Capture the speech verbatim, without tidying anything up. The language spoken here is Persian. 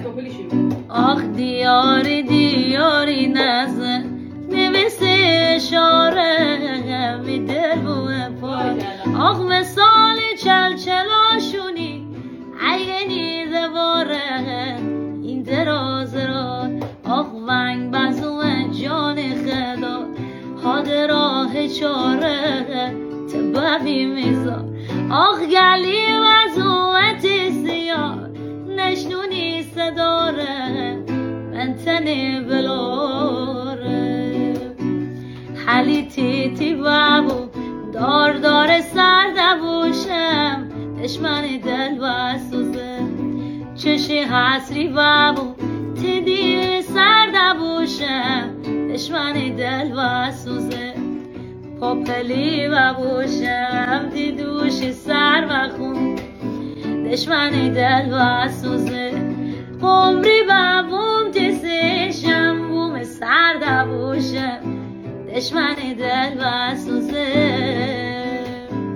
آخ دیاری دیاری نزن نویس اشاره می دل بوه پای آخ مثال چل چلاشونی عینی دواره این دراز را آخ ونگ بزوه جان خدا حاد راه چاره تبابی میزار آخ گلی وزوه سیار نشنونی صداره من تنی بلاره حالی تی تی بابو دار دار سر دبوشم دشمن دل و سوزه چشی حسری بابو تی دی سر دبوشم دشمن دل و سوزه پاپلی ببوشم تی دوشی سر و خون دشمن دل و سوزه عمری بابوم تیسشم بوم سر دبوشم دشمن دل و سوزه